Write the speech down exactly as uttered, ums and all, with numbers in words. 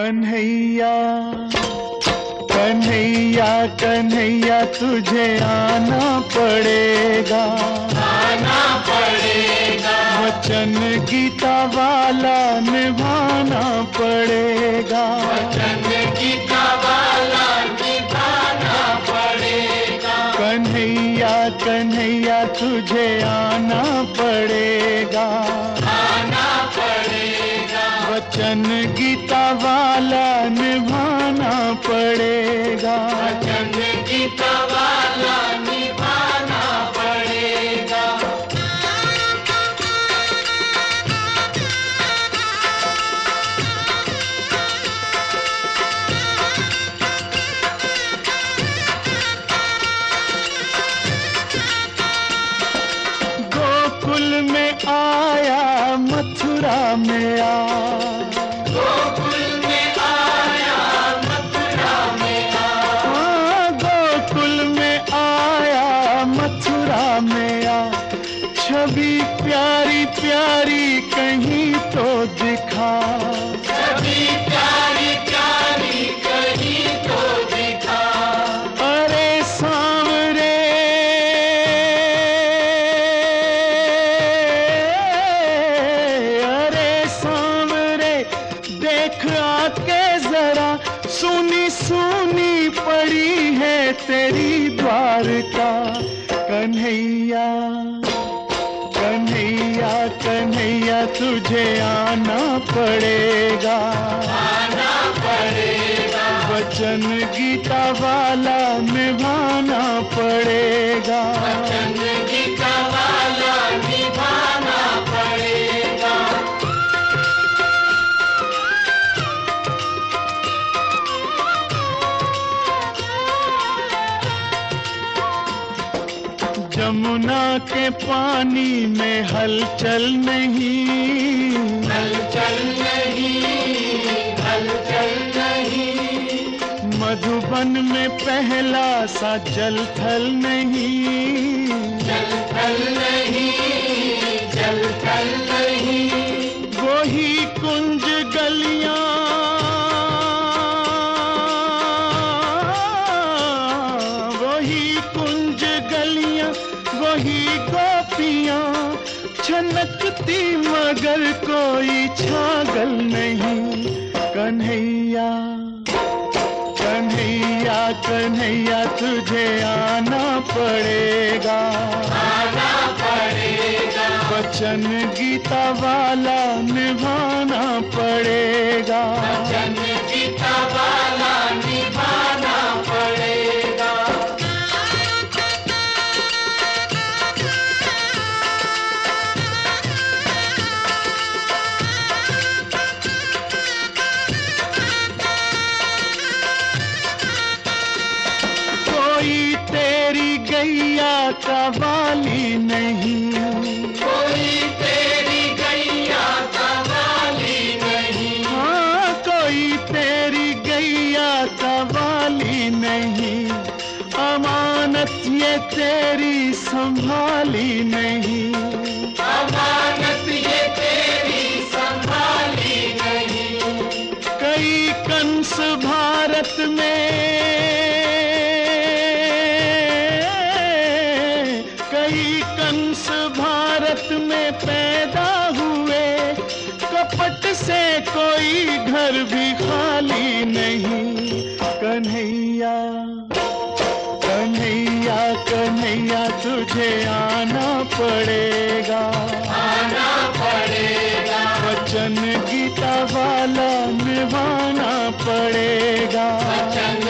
कन्हैया कन्हैया कन्हैया तुझे आना पड़ेगा, आना पड़ेगा। वचन गीता वाला निभाना पड़ेगा, वचन गीता वाला निभाना पड़ेगा। कन्हैया कन्हैया तुझे आना पड़ेगा, आना पड़ेगा। वचन गीता वाला निभाना पड़ेगा, वचन गीता वाला निभाना पड़ेगा। गोकुल में आया मथुरा में आ, गोकुल में आया मथुरा में आ। हाँ, गोकुल में आया मथुरा में आ, छवि प्यारी प्यारी कहीं तो दिखा, छवि प्यारी प्यारी कहीं तो दिखा। अरे सांवरे अरे सांवरे देख आके जरा, सुनी सुनी पड़ी है तेरी द्वारका। कन्हैया कन्हैया कन्हैया तुझे आना पड़ेगा, आना पड़ेगा। वचन गीता वाला निभाना पड़ेगा, वचन गीता वाला निभाना पड़ेगा। जमुना के पानी में हलचल नहीं, हलचल नहीं, हलचल नहीं। मधुबन में पहला सा जल थल नहीं, जल थल नहीं, जल थल नहीं। वही कुंज गलियां वही कुंज गलियां वही गोपियां छनकती मगर कोई छागल नहीं। कन्हैया कन्हैया कन्हैया तुझे आना पड़ेगा, आना पड़ेगा। वचन गीता वाला निभाना पड़ेगा, वचन गीता वाला निभाना पड़ेगा। कोई तेरी गैया का वाली नहीं, कोई तेरी गैया का वाली नहीं। हाँ कोई तेरी गैया का वाली नहीं, अमानत ये तेरी संभाली नहीं, अमानत ये तेरी संभाली नहीं। कई कंस भारत में कई कंस भारत में पैदा हुए, कपट से कोई घर भी खाली नहीं। कन्हैया कन्हैया कन्हैया तुझे आना पड़ेगा, आना पड़ेगा। वचन गीता वाला निभाना पड़ेगा, वचन